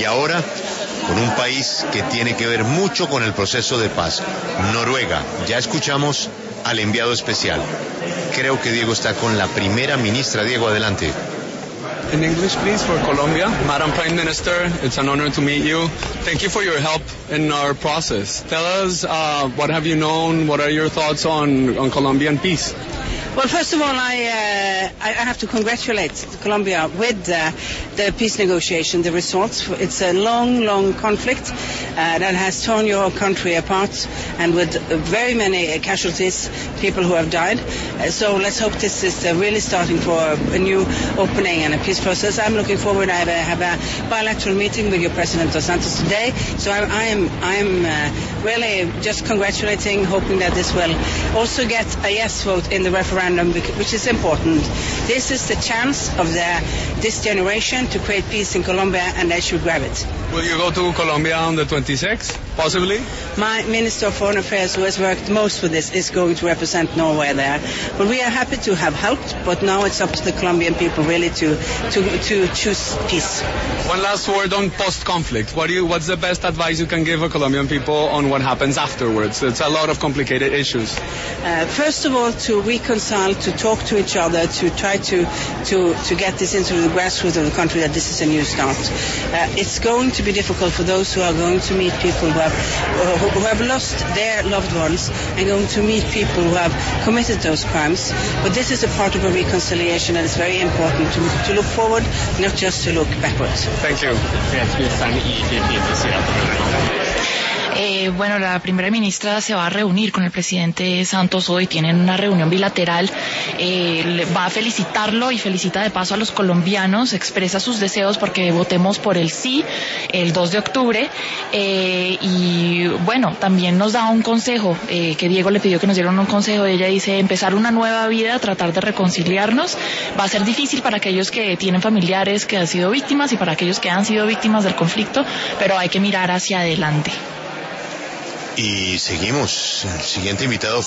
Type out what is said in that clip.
Y ahora, con un país que tiene que ver mucho con el proceso de paz, Noruega. Ya escuchamos al enviado especial. Creo que Diego está con la primera ministra. Diego, adelante. In English, please, for Colombia. Madam Prime Minister, it's an honor to meet you. Thank you for your help in our process. Tell us, what have you known? What are your thoughts on Colombian peace? Well, first of all, I have to congratulate Colombia with the peace negotiation, the results. It's a long conflict that has torn your country apart, and with very many casualties, people who have died. So let's hope this is really starting for a new opening and a peace process. I'm looking forward. I have a bilateral meeting with your President Dos Santos today. So I am really just congratulating, hoping that this will also get a yes vote in the referendum, which is important. This is the chance of this generation to create peace in Colombia, and they should grab it. Will you go to Colombia on the 26th, possibly? My Minister of Foreign Affairs, who has worked most with this, is going to represent Norway there. But we are happy to have helped, but now it's up to the Colombian people really to choose peace. One last word on post-conflict. What's the best advice you can give a Colombian people on what happens afterwards? It's a lot of complicated issues. First of all, to reconcile, to talk to each other, to try to get this into the grassroots of the country, that this is a new start. It's going to be difficult for those who are going to meet people who have lost their loved ones, and going to meet people who have committed those crimes. But this is a part of a reconciliation, and it's very important to look forward, not just to look backwards. Thank you. Bueno, la primera ministra se va a reunir con el presidente Santos hoy, tienen una reunión bilateral, va a felicitarlo y felicita de paso a los colombianos, expresa sus deseos porque votemos por el sí el 2 de octubre, y bueno, también nos da un consejo, que Diego le pidió que nos dieran un consejo. Ella dice: empezar una nueva vida, tratar de reconciliarnos. Va a ser difícil para aquellos que tienen familiares que han sido víctimas y para aquellos que han sido víctimas del conflicto, pero hay que mirar hacia adelante. Y seguimos. El siguiente invitado